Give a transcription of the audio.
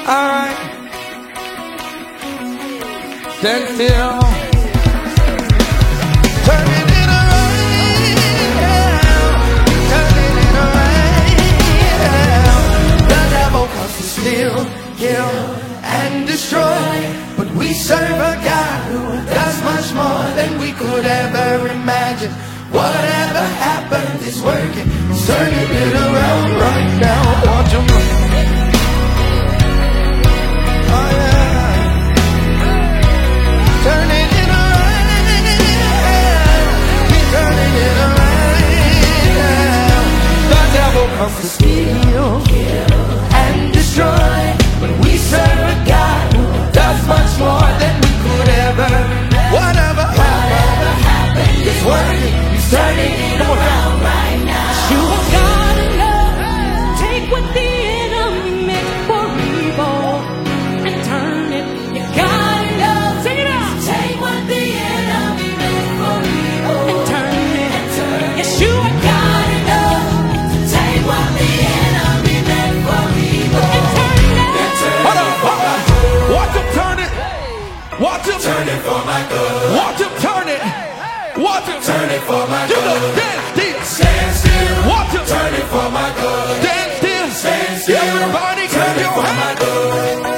Alright. Stand still. Turning it around. Turning it around. The devil comes to steal, kill, and destroy. But we serve a God who does much more than we could ever imagine. Whatever happened is working. He's turning it around right now. Watch him. Oh yeah. Turning it around. He's turning it around. The devil comes to steal, kill, and destroy. But we serve a God who does much more than we could ever. Whatever happened is working. He's turning it around right now. You gotta love, take what the enemy meant for evil and turn it. You gotta love, sing it out. Take what the enemy meant for evil and turn it. Yes, you gotta love, take what the enemy meant for evil and turn it. Hold on. Watch him turn it. Watch him turn it for my good. Watch him turn it. Watch him turn it for my good. You know, stand still. Stand still. Watch him turn it for my good. Stand still. Stand still. Everybody clap your hands.